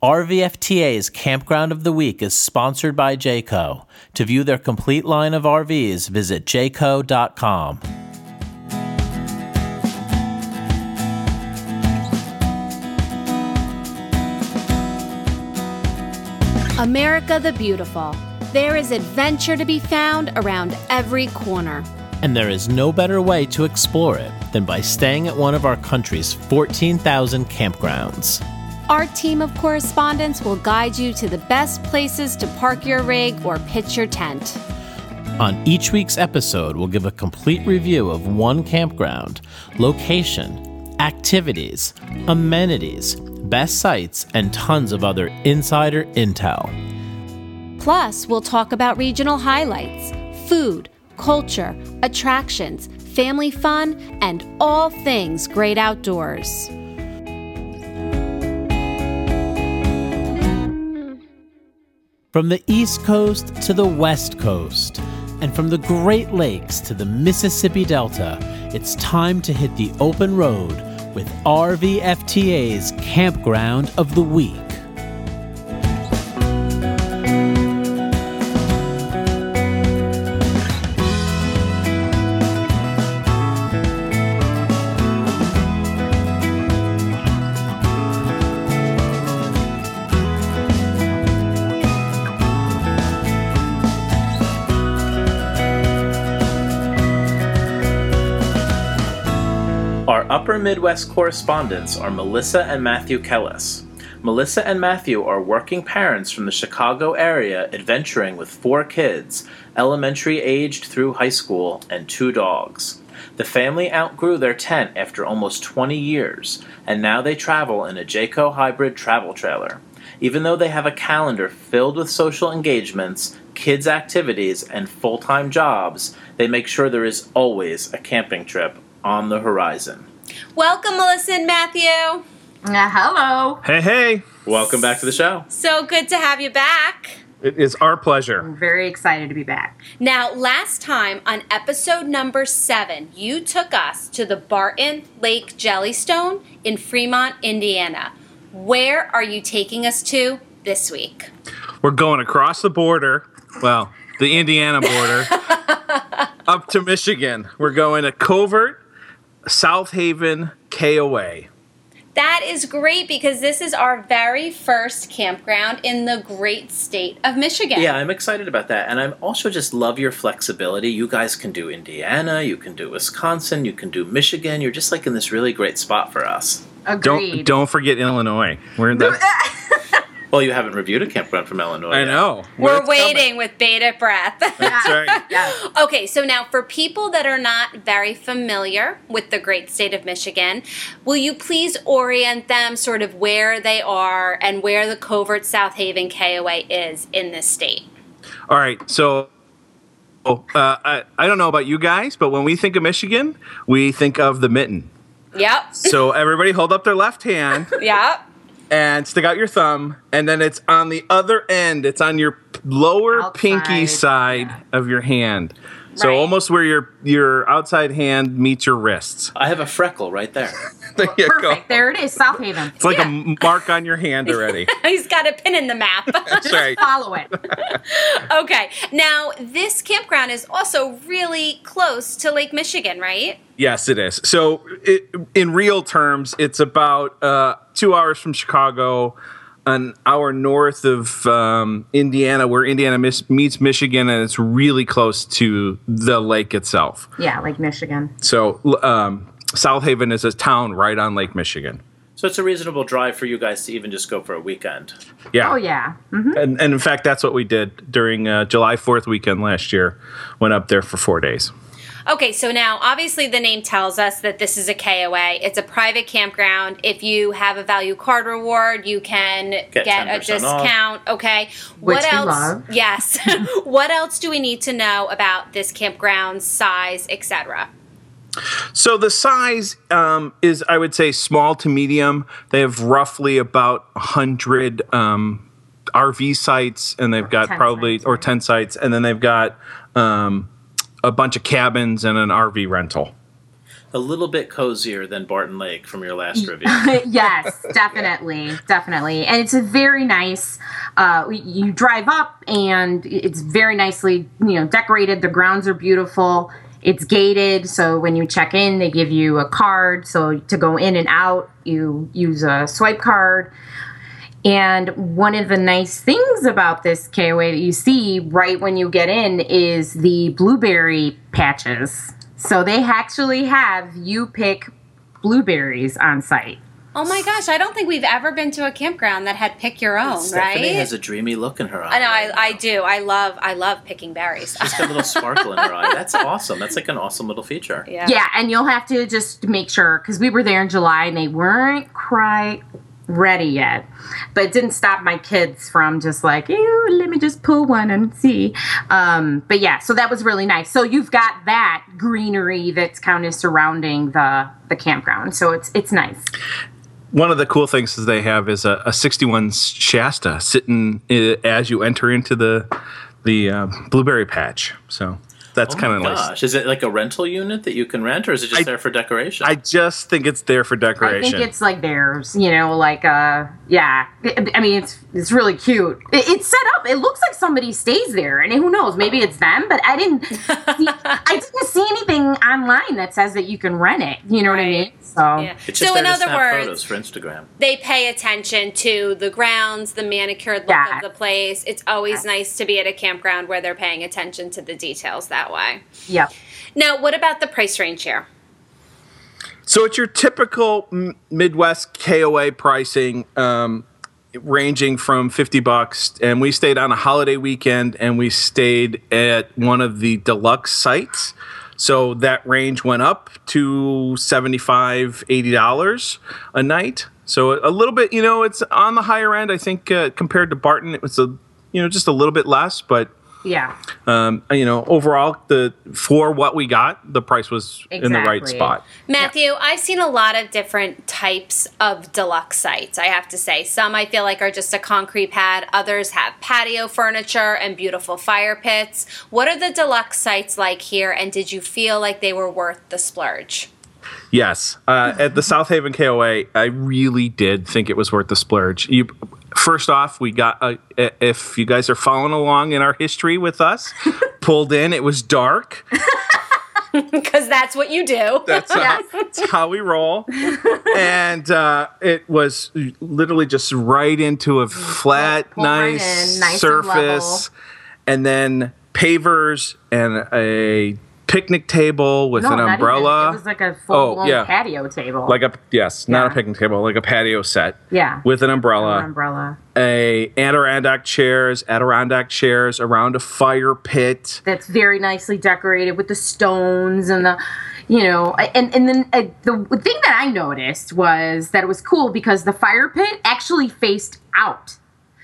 RVFTA's Campground of the Week is sponsored by Jayco. To view their complete line of RVs, visit jayco.com. America the Beautiful. There is adventure to be found around every corner. And there is no better way to explore it than by staying at one of our country's 14,000 campgrounds. Our team of correspondents will guide you to the best places to park your rig or pitch your tent. On each week's episode, we'll give a complete review of one campground, location, activities, amenities, best sites, and tons of other insider intel. Plus, we'll talk about regional highlights, food, culture, attractions, family fun, and all things great outdoors. From the East Coast to the West Coast, and from the Great Lakes to the Mississippi Delta, it's time to hit the open road with RVFTA's Campground of the Week. Our Upper Midwest correspondents are Melissa and Matthew Kellis. Melissa and Matthew are working parents from the Chicago area adventuring with 4 kids, elementary aged through high school, and 2 dogs. The family outgrew their tent after almost 20 years, and now they travel in a Jayco hybrid travel trailer. Even though they have a calendar filled with social engagements, kids' activities, and full-time jobs, they make sure there is always a camping trip on the horizon. Welcome, Melissa and Matthew. Hello. Hey. Welcome back to the show. So good to have you back. It is our pleasure. I'm very excited to be back. Now, last time on episode number 7, you took us to the Barton Lake Jellystone in Fremont, Indiana. Where are you taking us to this week? We're going across the border, well, the Indiana border, up to Michigan. We're going to Covert, South Haven, KOA. That is great because this is our very first campground in the great state of Michigan. Yeah, I'm excited about that. And I also just love your flexibility. You guys can do Indiana, you can do Wisconsin, you can do Michigan. You're just like in this really great spot for us. Agreed. Don't forget Illinois. We're in the Well, you haven't reviewed a campground from Illinois I yet. know. We're waiting with bated breath. That's right. Yeah. Okay, so now for people that are not very familiar with the great state of Michigan, will you please orient them sort of where they are and where the Covert South Haven KOA is in this state? All right. So I don't know about you guys, but when we think of Michigan, we think of the mitten. Yep. So everybody hold up their left hand. Yep. And stick out your thumb, and then it's on the other end. It's on your lower Outside, pinky side of your hand. So Right. almost where your outside hand meets your wrists. I have a freckle right there. There you go. Perfect. There it is, South Haven. It's like a mark on your hand already. He's got a pin in the map. That's right. Follow it. Okay. Now, this campground is also really close to Lake Michigan, right? Yes, it is. So in real terms, it's about 2 hours from Chicago, an hour north of Indiana, where Indiana meets Michigan, and it's really close to the lake itself. Yeah, Lake Michigan. So South Haven is a town right on Lake Michigan. So it's a reasonable drive for you guys to even just go for a weekend. Yeah. Oh, yeah. Mm-hmm. And in fact, that's what we did during July 4th weekend last year. Went up there for 4 days. Okay, so now obviously the name tells us that this is a KOA. It's a private campground. If you have a value card reward, you can get a 10% discount. off. Okay. Which what we else? love. Yes. What else do we need to know about this campground size, etc.? So the size is, I would say, small to medium. They have roughly about 100 RV sites, and they've got 10 probably sites, or right. 10 sites, and then they've got a bunch of cabins and an RV rental. A little bit cozier than Barton Lake from your last review. Yes, definitely. And it's a very nice, you drive up and it's very nicely, decorated. The grounds are beautiful. It's gated. So when you check in, they give you a card. So to go in and out, you use a swipe card. And one of the nice things about this KOA that you see right when you get in is the blueberry patches. So they actually have you pick blueberries on site. Oh my gosh, I don't think we've ever been to a campground that had pick your own, Stephanie right? has a dreamy look in her eye. I know, I do. I love picking berries. She's got a little sparkle in her eye. That's awesome. That's like an awesome little feature. Yeah, and you'll have to just make sure, because we were there in July and they weren't quite ready yet. But it didn't stop my kids from just like, ew, let me just pull one and see. But yeah, so that was really nice. So you've got that greenery that's kind of surrounding the campground. So it's nice. One of the cool things that they have is a 61 Shasta sitting as you enter into the blueberry patch. So that's kind of nice. Gosh, is it like a rental unit that you can rent, or is it just there for decoration? I just think it's there for decoration. I think it's like theirs, yeah. I mean, it's really cute. It's set up. It looks like somebody stays there, and who knows? Maybe it's them. But I didn't see anything online that says that you can rent it. You know what I mean? So, yeah. It's just So in there to other snap words, photos for Instagram. they pay attention to the grounds, the manicured look of the place. It's always nice to be at a campground where they're paying attention to the details that way. yeah. Now, what about the price range here? So it's your typical Midwest KOA pricing, ranging from $50, and we stayed on a holiday weekend, and we stayed at one of the deluxe sites. So that range went up to $75, $80 a night. So a little bit, it's on the higher end. I think compared to Barton, it was just a little bit less, but. Yeah. Overall, for what we got, the price was in the right spot. Matthew, I've seen a lot of different types of deluxe sites, I have to say. Some I feel like are just a concrete pad. Others have patio furniture and beautiful fire pits. What are the deluxe sites like here, and did you feel like they were worth the splurge? Yes. At the South Haven KOA, I really did think it was worth the splurge. First off, we got, if you guys are following along in our history with us, pulled in, it was dark. Because that's what you do. That's how we roll. And it was literally just right into a flat, nice surface. And then pavers and a picnic table with an umbrella. It was like a full-blown patio table. Not a picnic table, like a patio set. Yeah. With an umbrella. Adirondack chairs around a fire pit. That's very nicely decorated with the stones and the, and then the thing that I noticed was that it was cool because the fire pit actually faced out.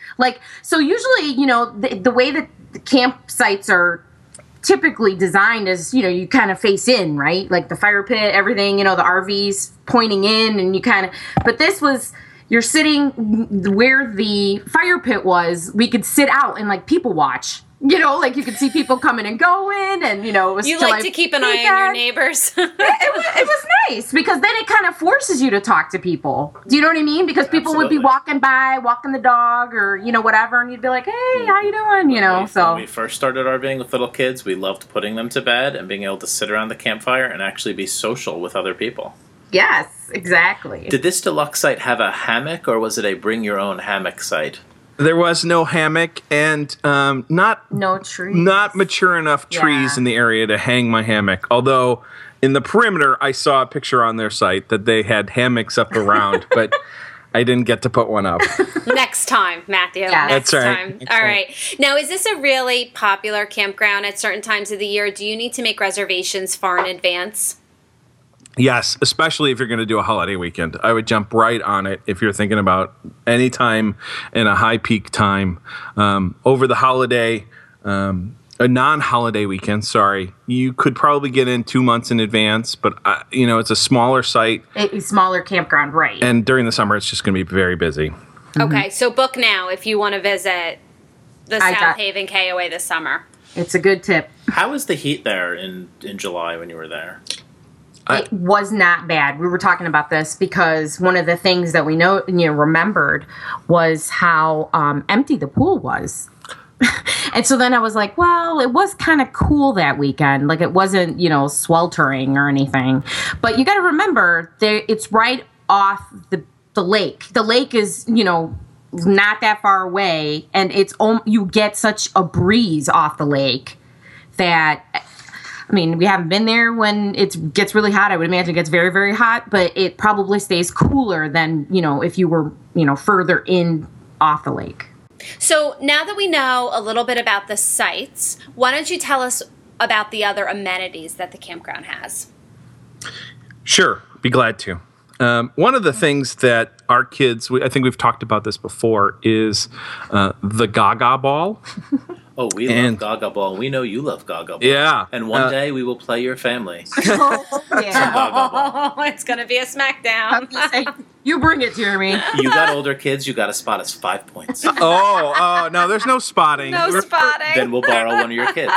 So usually, the way that the campsites are typically designed is, you kind of face in, right? Like the fire pit, everything, the RVs pointing in and but this was, you're sitting where the fire pit was, we could sit out and people watch, you could see people coming and going and, it was You like to keep an eye on your neighbors. it was nice because then it kind of forces you to talk to people. Do you know what I mean? Because people would be walking by, walking the dog or, whatever. And you'd be like, hey, how you doing? When we first started RVing with little kids, we loved putting them to bed and being able to sit around the campfire and actually be social with other people. Yes, exactly. Did this deluxe site have a hammock or was it a bring your own hammock site? There was no hammock and no trees. Not mature enough trees in the area to hang my hammock. Although in the perimeter, I saw a picture on their site that they had hammocks up around, but I didn't get to put one up. Next time, Matthew. Yeah. Next That's right. time. All right. Now, is this a really popular campground at certain times of the year? Do you need to make reservations far in advance? Yes, especially if you're going to do a holiday weekend. I would jump right on it if you're thinking about any time in a high peak time. Over the holiday, a non-holiday weekend, you could probably get in 2 months in advance, but, it's a smaller site. A smaller campground, right. And during the summer, it's just going to be very busy. Okay, so book now if you want to visit the South Haven KOA this summer. It's a good tip. How was the heat there in July when you were there? It was not bad. We were talking about this because one of the things that we remembered was how empty the pool was. And so then I was like, well, it was kind of cool that weekend. Like it wasn't, sweltering or anything. But you got to remember, it's right off the lake. The lake is, not that far away, and you get such a breeze off the lake that, I mean, we haven't been there when it gets really hot. I would imagine it gets very, very hot, but it probably stays cooler than, if you were, further in off the lake. So now that we know a little bit about the sites, why don't you tell us about the other amenities that the campground has? Sure, be glad to. One of the things that our kids, I think we've talked about this before, is the Gaga Ball. Oh, we love Gaga Ball. We know you love Gaga Ball. Yeah. And one day we will play your family. Yeah. Gaga Ball. Oh, it's going to be a smackdown. You bring it, Jeremy. You got older kids, you got to spot us 5 points. Oh, no, there's no spotting. No spotting. Then we'll borrow one of your kids.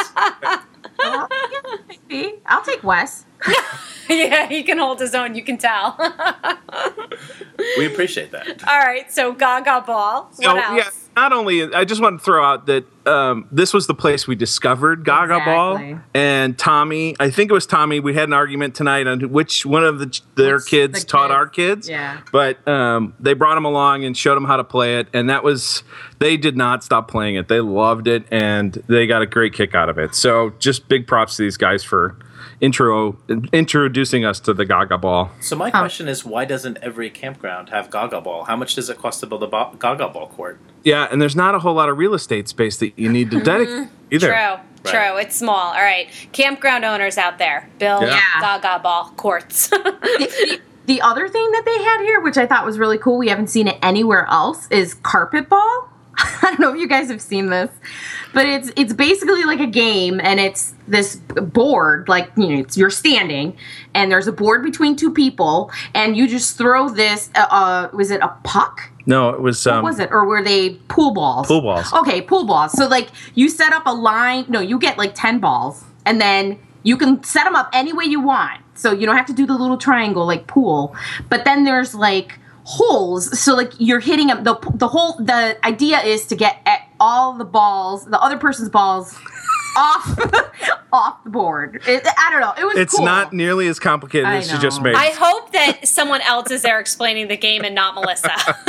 Maybe. I'll take Wes. Yeah, he can hold his own, you can tell. We appreciate that. All right, so Gaga Ball. What else? Yeah, not only, I just want to throw out that this was the place we discovered Gaga Ball. And Tommy, I think it was Tommy, we had an argument tonight on which one of their kids taught our kids. Yeah. But they brought him along and showed him how to play it. And they did not stop playing it. They loved it, and they got a great kick out of it. So just big props to these guys for introducing us to the Gaga Ball. So my question is, why doesn't every campground have Gaga Ball? How much does it cost to build a Gaga Ball court? Yeah, and there's not a whole lot of real estate space that you need to dedicate either. True. It's small. All right. Campground owners out there, build Gaga Ball courts. The other thing that they had here, which I thought was really cool, we haven't seen it anywhere else, is carpet ball. I don't know if you guys have seen this, but it's basically like a game, and it's this board, like, you're standing, and there's a board between two people, and you just throw this, was it a puck? No, it was... what was it? Or were they pool balls? Pool balls. Okay, pool balls. So, like, you set up a line. No, you get, like, 10 balls, and then you can set them up any way you want. So you don't have to do the little triangle like pool. But then there's, like, holes, so like you're hitting them. The idea is to get at all the balls, the other person's balls, off the board. I don't know. It was. It's cool. Not nearly as complicated as you just made. I hope that someone else is there explaining the game and not Melissa.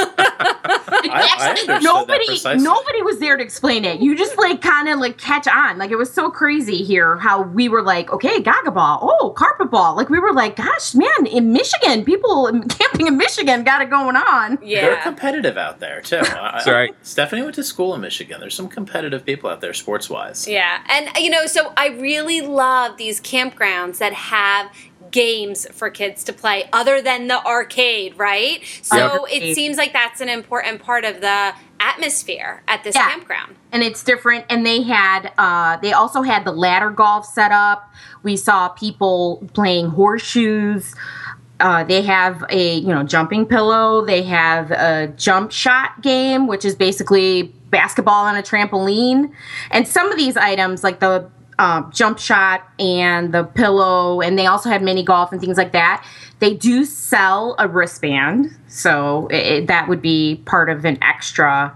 I nobody was there to explain it. You just like kind of like catch on. Like it was so crazy here how we were like, okay, Gaga Ball, oh, carpet ball. Like we were like, gosh, man, in Michigan, people camping in Michigan got it going on. Yeah, they're competitive out there too. That's right. Stephanie went to school in Michigan. There's some competitive people out there, sports wise. Yeah, and so I really love these campgrounds that have games for kids to play other than the arcade, right? So it seems like that's an important part of the atmosphere at this campground. And it's different. And they also had the ladder golf set up. We saw people playing horseshoes. They have a, jumping pillow. They have a jump shot game, which is basically basketball on a trampoline. And some of these items, like the jump shot and the pillow, and they also had mini golf and things like that. They do sell a wristband, so that would be part of an extra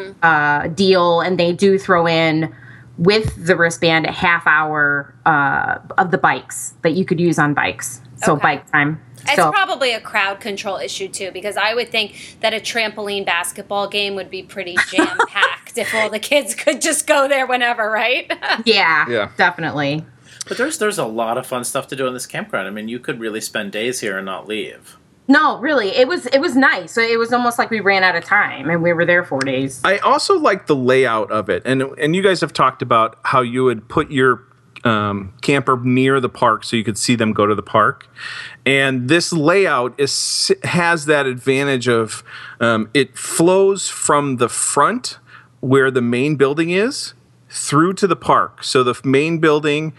deal. And they do throw in with the wristband a half hour of the bikes that you could use on bikes. So bike time. It's probably a crowd control issue, too, because I would think that a trampoline basketball game would be pretty jam-packed if all the kids could just go there whenever, right? Yeah, definitely. But there's a lot of fun stuff to do in this campground. I mean, you could really spend days here and not leave. No, really. It was nice. So it was almost like we ran out of time, and we were there 4 days. I also like the layout of it. And you guys have talked about how you would put your camper near the park so you could see them go to the park. And this layout has that advantage of it flows from the front where the main building is through to the park. So the main building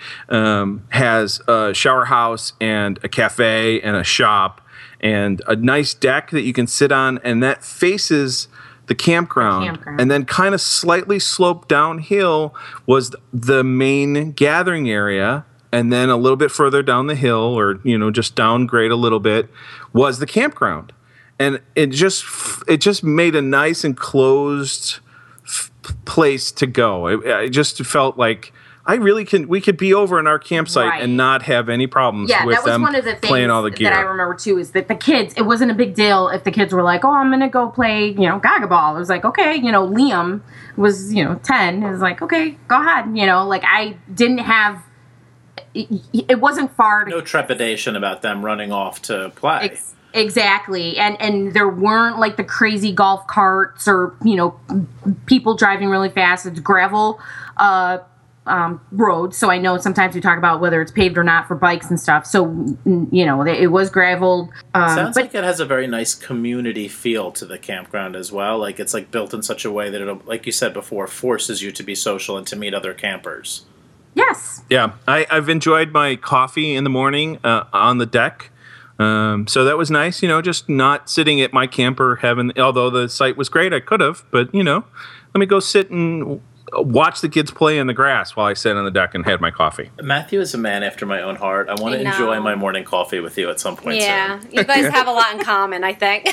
has a shower house and a cafe and a shop and a nice deck that you can sit on, and that faces the campground. And then kind of slightly sloped downhill was the main gathering area and then a little bit further down the hill, or just downgrade a little bit, was the campground, and it just made a nice enclosed place to go. It just felt like we could be over in our campsite and not have any problems with them playing all the gear. That I remember too is that the kids, it wasn't a big deal if the kids were like, oh, I'm going to go play, Gaga Ball. It was like, okay, Liam was, 10. It was like, okay, go ahead. Like I didn't have, it wasn't far. No trepidation about them running off to play. Exactly. And there weren't like the crazy golf carts or, people driving really fast. It's gravel, road. So I know sometimes we talk about whether it's paved or not for bikes and stuff. So, it was gravel. Sounds like it has a very nice community feel to the campground as well. Like it's like built in such a way that it'll, like you said before, forces you to be social and to meet other campers. Yes. Yeah. I've enjoyed my coffee in the morning on the deck. So that was nice, just not sitting at my camper although the site was great, I could have, but let me go sit and watch the kids play in the grass while I sat on the deck and had my coffee. Matthew is a man after my own heart. I want to enjoy my morning coffee with you at some point soon. Yeah, you guys have a lot in common, I think.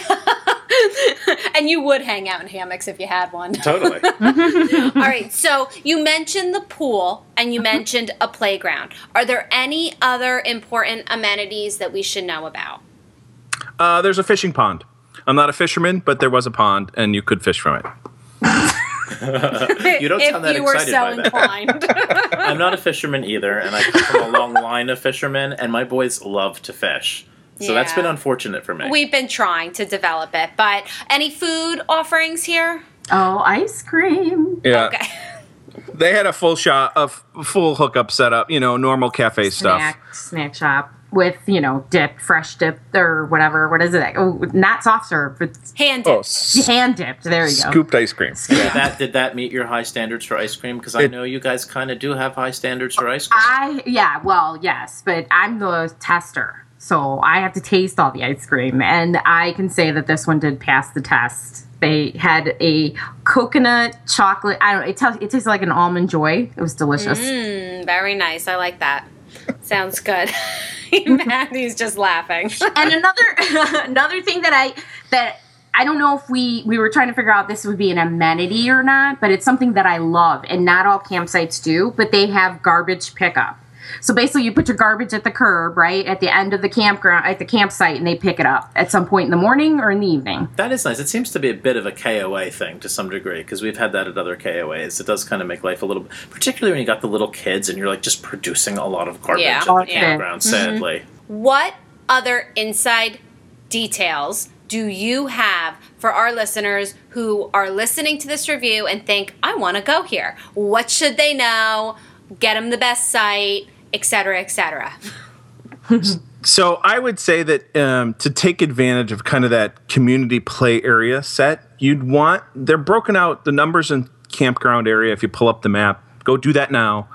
And you would hang out in hammocks if you had one. Totally. All right, so you mentioned the pool and you mentioned a playground. Are there any other important amenities that we should know about? There's a fishing pond. I'm not a fisherman, but there was a pond and you could fish from it. You don't sound that excited by that. Inclined. I'm not a fisherman either, and I come from a long line of fishermen, and my boys love to fish. So that's been unfortunate for me. We've been trying to develop it, but any food offerings here? Oh, ice cream. Yeah. Okay. They had a full hookup setup, normal cafe stuff. Snack shop with, dip, fresh dip, or whatever. What is it? Oh, not soft serve. It's hand dipped. Hand dipped. There you go. Scooped ice cream. Did that meet your high standards for ice cream? Because I know you guys kind of do have high standards for ice cream. Yes, but I'm the tester. So I have to taste all the ice cream, and I can say that this one did pass the test. They had a coconut chocolate. I don't know. It tastes like an Almond Joy. It was delicious. Very nice. I like that. Sounds good. Maddie's just laughing. And another thing that I don't know if we were trying to figure out this would be an amenity or not, but it's something that I love, and not all campsites do. But they have garbage pickup. So basically, you put your garbage at the curb, right, at the end of the campsite, and they pick it up at some point in the morning or in the evening. That is nice. It seems to be a bit of a KOA thing to some degree, because we've had that at other KOAs. It does kind of make life a little, particularly when you got the little kids and you're like just producing a lot of garbage at the campground, sadly. What other inside details do you have for our listeners who are listening to this review and think, I want to go here? What should they know? Get them the best site, et cetera, et cetera. So I would say that to take advantage of kind of that community play area set, they're broken out, the numbers in campground area, if you pull up the map, go do that now,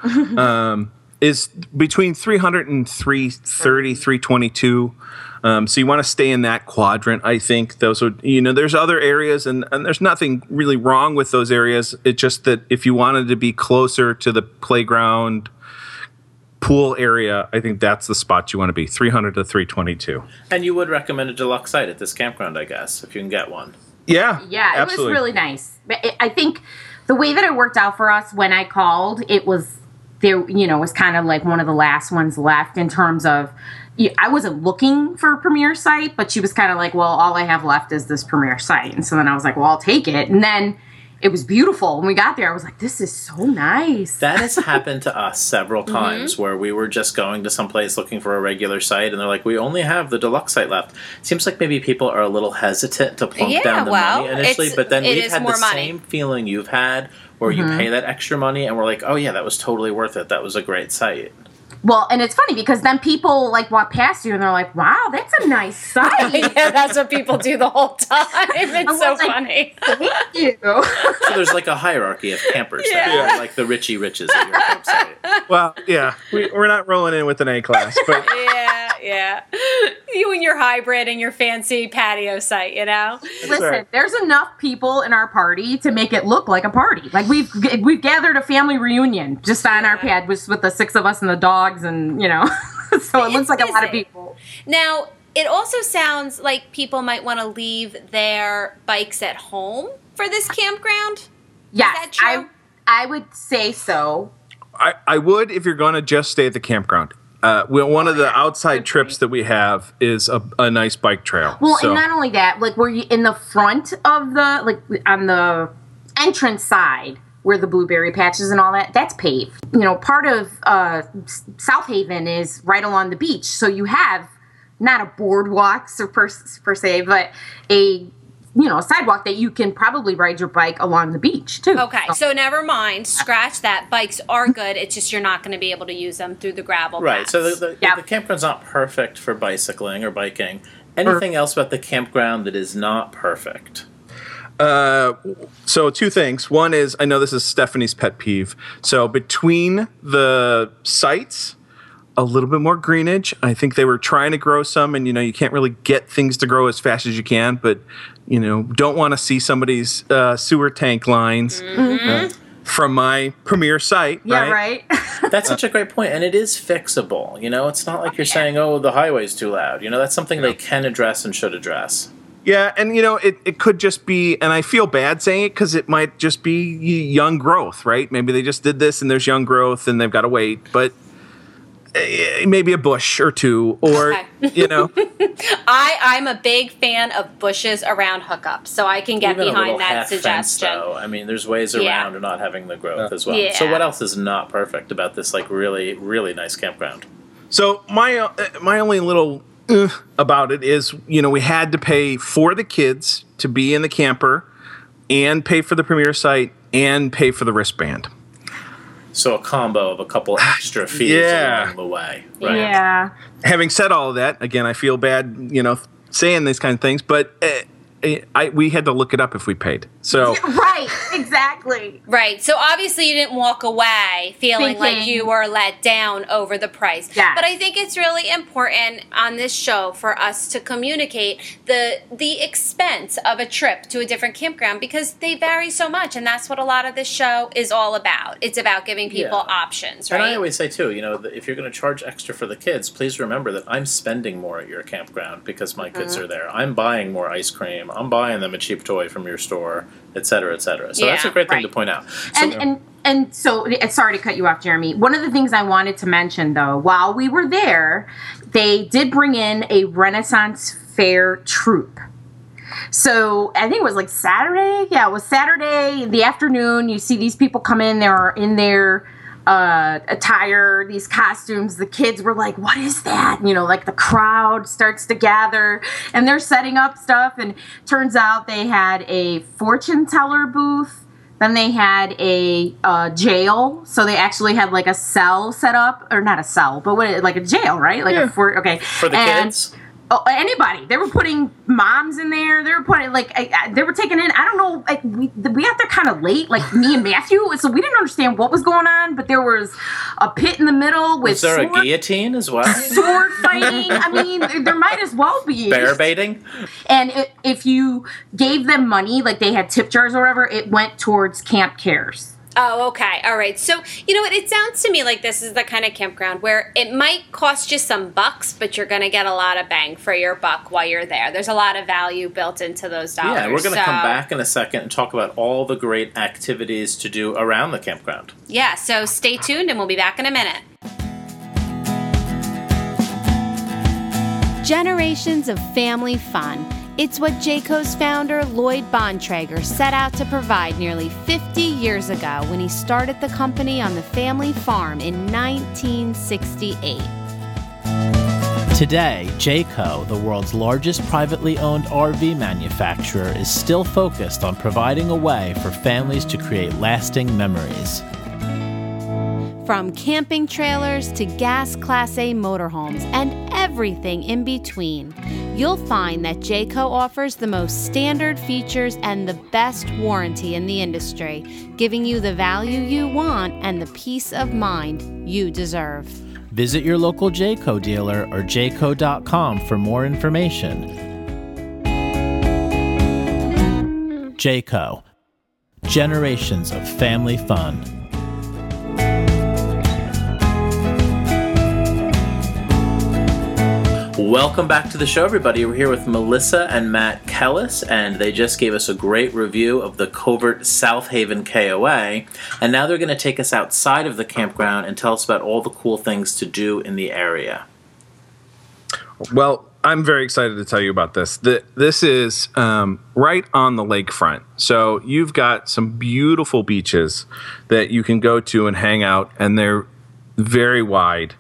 is between 300 and 330, 322. So you want to stay in that quadrant, I think. Those would, there's other areas, and there's nothing really wrong with those areas. It's just that if you wanted to be closer to the playground pool area, I think that's the spot you want to be, 300 to 322. And you would recommend a deluxe site at this campground, I guess, if you can get one. Yeah, it was really nice. I think the way that it worked out for us when I called, it was there. Was kind of like one of the last ones left in terms of. I wasn't looking for a Premier site, but she was kind of like, well, all I have left is this Premier site. And so then I was like, well, I'll take it. And then it was beautiful. When we got there, I was like, this is so nice. That has happened to us several times where we were just going to some place looking for a regular site, and they're like, we only have the deluxe site left. Seems like maybe people are a little hesitant to plunk down the money initially, but then we've had the same feeling you've had where you pay that extra money, and we're like, oh yeah, that was totally worth it. That was a great site. Well, and it's funny because then people walk past you and they're like, wow, that's a nice site. Yeah, that's what people do the whole time. It's so funny. Thank you. So there's like a hierarchy of campers that are like the Richie Riches at your campsite. Well, yeah, we're not rolling in with an A class, but Yeah. You and your hybrid and your fancy patio site, you know? Listen, right. there's enough people in our party to make it look like a party. Like we've gathered a family reunion just on our pad with the 6 of us and the dogs, and so it looks like a lot of people. Now, it also sounds like people might want to leave their bikes at home for this campground. Yes, Is that true? I would say so. I would if you're going to just stay at the campground. One of the outside trips that we have is a nice bike trail. Well, and not only that, like where you in the front of on the entrance side where the blueberry patches and all that's paved. Part of South Haven is right along the beach, so you have not a boardwalk per se, but a sidewalk that you can probably ride your bike along the beach too. Okay, so never mind. Scratch that. Bikes are good. It's just you're not going to be able to use them through the gravel Right. paths. So the campground's not perfect for bicycling or biking. Anything else about the campground that is not perfect? So 2 things. One is, I know this is Stephanie's pet peeve. So between the sites, a little bit more greenage. I think they were trying to grow some, and you can't really get things to grow as fast as you can, but don't want to see somebody's sewer tank lines from my premier site. Yeah, right. That's such a great point, and it is fixable. It's not like you're saying, "Oh, the highway's too loud." That's something they can address and should address. Yeah, and it could just be, and I feel bad saying it because it might just be young growth, right? Maybe they just did this and there's young growth and they've got to wait, but maybe a bush or 2, or I'm a big fan of bushes around hookups, so I can get Even a little behind that half fence, suggestion. though. I mean, there's ways around not having the growth as well. Yeah. So what else is not perfect about this really, really nice campground? So my only little about it is, we had to pay for the kids to be in the camper and pay for the premier site and pay for the wristband. So a combo of a couple extra fees along the way. Right? Yeah. Having said all of that, again, I feel bad, saying these kind of things, but we had to look it up if we paid. So Right, exactly. Right. So obviously you didn't walk away feeling like Thinking- you were let down over the price. Yes. But I think it's really important on this show for us to communicate the expense of a trip to a different campground, because they vary so much, and that's what a lot of this show is all about. It's about giving people options, right? And I always say, too, if you're going to charge extra for the kids, please remember that I'm spending more at your campground because my kids are there. I'm buying more ice cream. I'm buying them a cheap toy from your store, et cetera, et cetera. So that's a great thing to point out. So, And so, sorry to cut you off, Jeremy. One of the things I wanted to mention, though, while we were there, they did bring in a Renaissance Fair troupe. So I think it was like Saturday. Yeah, it was Saturday in the afternoon. You see these people come in. They're in their attire, these costumes. The kids were like, what is that? Like the crowd starts to gather and they're setting up stuff, and turns out they had a fortune teller booth. Then they had a jail, so they actually had like a cell set up, or not a cell, but like a jail, right? Like for the kids. Oh, anybody. They were putting moms in there. They were putting, they were taking in, I don't know, we got there kind of late, like me and Matthew, so we didn't understand what was going on, but there was a pit in the middle with Was there a guillotine as well? sword fighting. I mean, there might as well be. Bear baiting? And if you gave them money, like they had tip jars or whatever, it went towards Camp Cares. Oh, okay. All right. So, you know what? It sounds to me like this is the kind of campground where it might cost you some bucks, but you're going to get a lot of bang for your buck while you're there. There's a lot of value built into those dollars. Yeah, we're going to come back in a second and talk about all the great activities to do around the campground. Yeah, so stay tuned and we'll be back in a minute. Generations of family fun. It's what Jayco's founder, Lloyd Bontrager, set out to provide nearly 50 years ago when he started the company on the family farm in 1968. Today, Jayco, the world's largest privately owned RV manufacturer, is still focused on providing a way for families to create lasting memories. From camping trailers to gas Class A motorhomes and everything in between, you'll find that Jayco offers the most standard features and the best warranty in the industry, giving you the value you want and the peace of mind you deserve. Visit your local Jayco dealer or jayco.com for more information. Jayco. Generations of family fun. Welcome back to the show, everybody. We're here with Melissa and Matt Kellis, and they just gave us a great review of the Covert South Haven KOA, and now they're going to take us outside of the campground and tell us about all the cool things to do in the area. Well, I'm very excited to tell you about this. This is right on the lakefront. So you've got some beautiful beaches that you can go to and hang out, and they're very wide.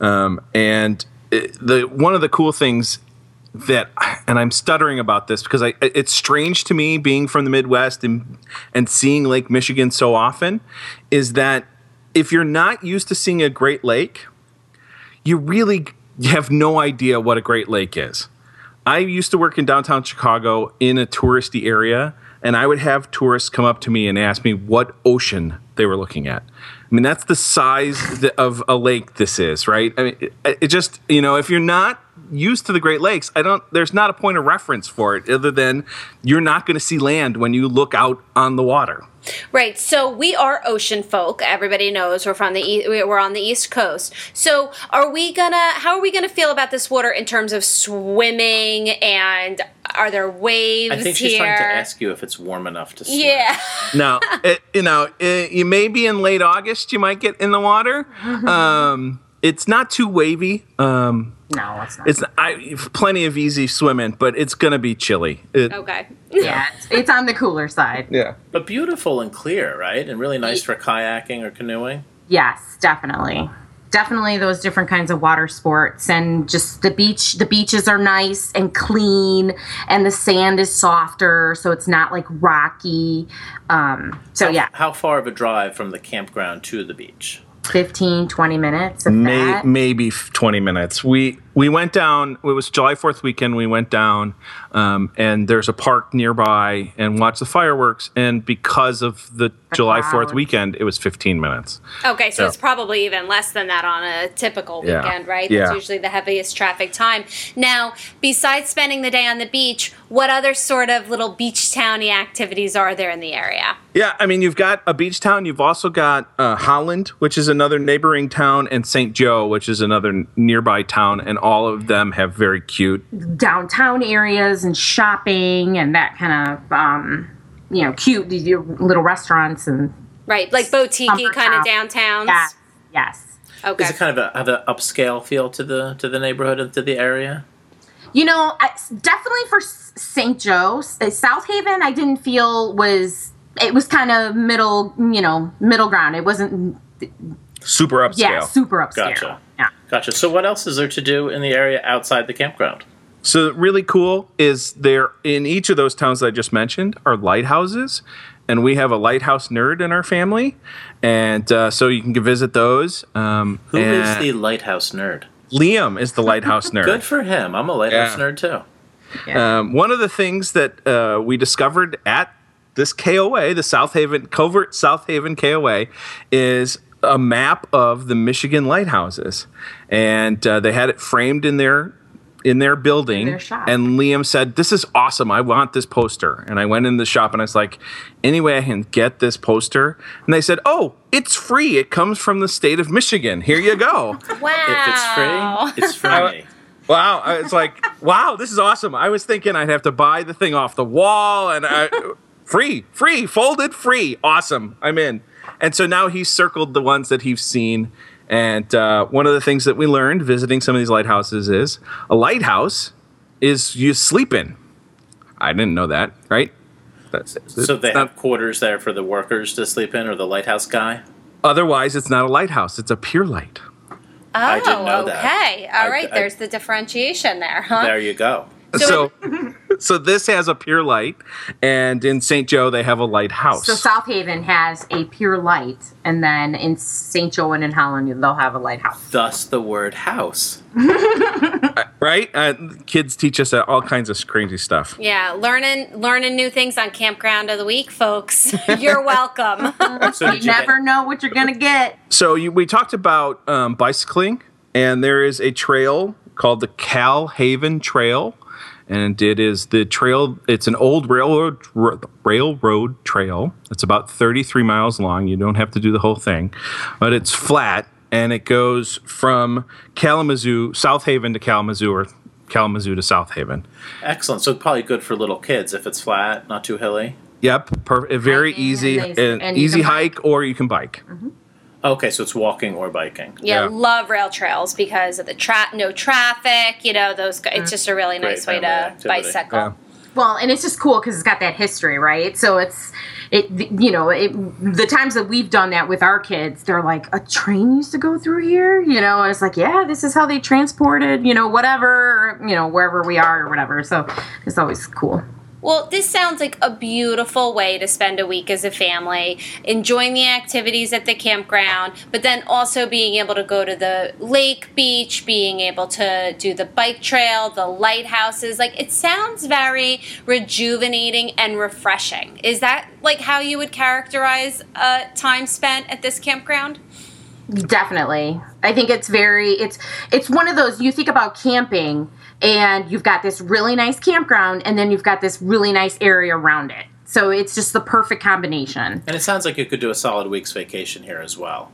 One of the cool things that, and I'm stuttering about this because it's strange to me being from the Midwest and seeing Lake Michigan so often, is that if you're not used to seeing a Great Lake, you really have no idea what a Great Lake is. I used to work in downtown Chicago in a touristy area, and I would have tourists come up to me and ask me what ocean they were looking at. I mean, that's the size of a lake this is, right? I mean, it just, if you're not used to the Great Lakes, there's not a point of reference for it other than you're not going to see land when you look out on the water. Right. So we are ocean folk. Everybody knows we're we're on the East Coast. So how are we gonna feel about this water in terms of swimming, and are there waves here? I think she's trying to ask you if it's warm enough to swim. Yeah. No, you may be in late August. You might get in the water. It's not too wavy. No, it's not. It's plenty of easy swimming, but it's gonna be chilly. Okay. Yeah, it's on the cooler side. Yeah, but beautiful and clear, right? And really nice for kayaking or canoeing. Yes, definitely. Definitely those different kinds of water sports, and just the beaches are nice and clean, and the sand is softer, so it's not like rocky. How far of a drive from the campground to the beach? 15, 20 minutes. Maybe 20 minutes. We went down. It was July 4th weekend. We went down, and there's a park nearby, and watched the fireworks. And because of the July 4th weekend, it was 15 minutes. Okay, so it's probably even less than that on a typical weekend, right? That's usually the heaviest traffic time. Now, besides spending the day on the beach, what other sort of little beach towny activities are there in the area? Yeah, I mean, you've got a beach town. You've also got Holland, which is another neighboring town, and St. Joe, which is another nearby town, and all of them have very cute downtown areas and shopping and that kind of, cute little restaurants and right, like boutique-y kind of downtowns. Yeah. Yes. Okay. Does it kind of have an upscale feel to the neighborhood and to the area? Definitely for St. Joe, South Haven, I didn't feel it was kind of middle ground. It wasn't super upscale. Yeah, super upscale. Gotcha. Yeah. Gotcha. So what else is there to do in the area outside the campground? So really cool is there in each of those towns that I just mentioned are lighthouses, and we have a lighthouse nerd in our family, and so you can visit those. Who is the lighthouse nerd? Liam is the lighthouse nerd. Good for him. I'm a lighthouse nerd too. Yeah. One of the things that we discovered at this KOA, the Covert South Haven KOA, is a map of the Michigan lighthouses, and they had it framed in their building. In their shop. And Liam said, "This is awesome. I want this poster." And I went in the shop and I was like, "Any way I can get this poster?" And they said, "Oh, it's free. It comes from the state of Michigan. Here you go." Wow. If it's free, it's free. Wow. It's like, wow, this is awesome. I was thinking I'd have to buy the thing off the wall, and free, folded, free. Awesome. I'm in. And so now he's circled the ones that he's seen. And one of the things that we learned visiting some of these lighthouses is a lighthouse is you sleep in. I didn't know that, right? So they have quarters there for the workers to sleep in, or the lighthouse guy? Otherwise, it's not a lighthouse. It's a pier light. Oh, I didn't know that. Okay. All right. There's the differentiation there, huh? There you go. So this has a pier light, and in St. Joe they have a lighthouse. So South Haven has a pier light, and then in St. Joe and in Holland they'll have a lighthouse. Thus the word house. Right? Kids teach us all kinds of crazy stuff. Yeah, learning new things on Campground of the Week, folks. You're welcome. So You never know what you're going to get. So we talked about bicycling And there is a trail called the Cal Haven Trail. And it is the trail, it's an old railroad trail. It's about 33 miles long. You don't have to do the whole thing. But it's flat, and it goes from Kalamazoo, South Haven to Kalamazoo, or Kalamazoo to South Haven. Excellent. So probably good for little kids if it's flat, not too hilly. Yep, very easy, and easy hike, or you can bike. Mm-hmm. Okay, so it's walking or biking. Yeah, Yeah. love rail trails because of the no traffic. It's just a really nice way family to activity. bicycle. Yeah. Well, and it's just cool because it's got that history, right? So the times that we've done that with our kids, they're like, a train used to go through here, and it's like, yeah, this is how they transported, whatever, wherever we are or whatever. So it's always cool. Well, this sounds like a beautiful way to spend a week as a family, enjoying the activities at the campground, but then also being able to go to the lake beach, being able to do the bike trail, the lighthouses. Like, it sounds very rejuvenating and refreshing. Is that like how you would characterize time spent at this campground? Definitely. I think it's one of those, you think about camping and you've got this really nice campground and then you've got this really nice area around it. So it's just the perfect combination. And it sounds like you could do a solid week's vacation here as well.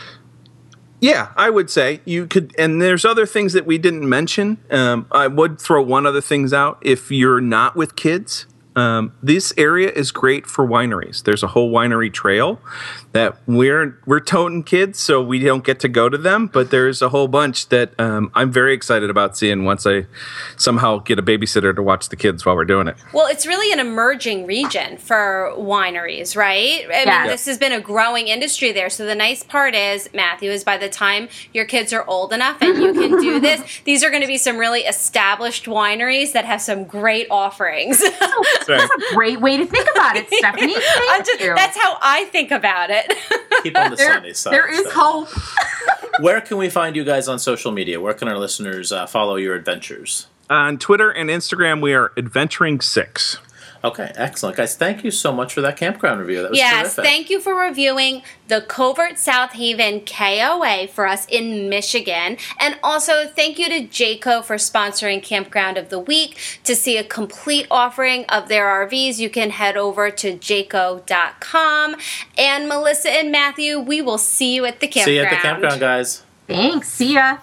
Yeah, I would say you could. And there's other things that we didn't mention. I would throw one other things out. If you're not with kids, this area is great for wineries. There's a whole winery trail that we're toting kids, so we don't get to go to them. But there's a whole bunch that I'm very excited about seeing once I somehow get a babysitter to watch the kids while we're doing it. Well, it's really an emerging region for wineries, right? I mean, this has been a growing industry there. So the nice part is, Matthew, is by the time your kids are old enough and you can do this, these are going to be some really established wineries that have some great offerings. That's a great way to think about it, Stephanie. Thank you. That's how I think about it. Keep on the sunny side. There is hope. Where can we find you guys on social media? Where can our listeners follow your adventures? On Twitter and Instagram, we are Adventuring6. Okay, excellent. Guys, thank you so much for that campground review. That was terrific. Thank you for reviewing the Covert South Haven KOA for us in Michigan. And also, thank you to Jayco for sponsoring Campground of the Week. To see a complete offering of their RVs, you can head over to jayco.com. And Melissa and Matthew, we will see you at the campground. See you at the campground, guys. Thanks. See ya.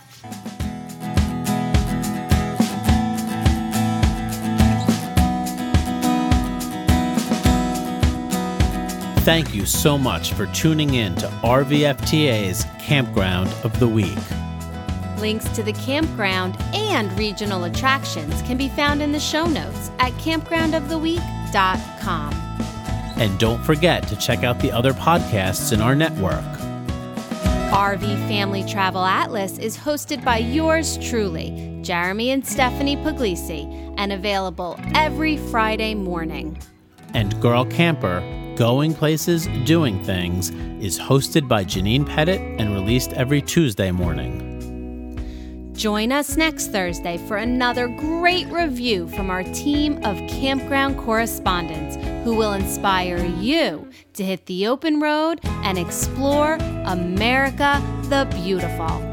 Thank you so much for tuning in to RVFTA's Campground of the Week. Links to the campground and regional attractions can be found in the show notes at campgroundoftheweek.com. And don't forget to check out the other podcasts in our network. RV Family Travel Atlas is hosted by yours truly, Jeremy and Stephanie Puglisi, and available every Friday morning. And Girl Camper, Going Places, Doing Things, is hosted by Janine Pettit and released every Tuesday morning. Join us next Thursday for another great review from our team of campground correspondents who will inspire you to hit the open road and explore America the Beautiful.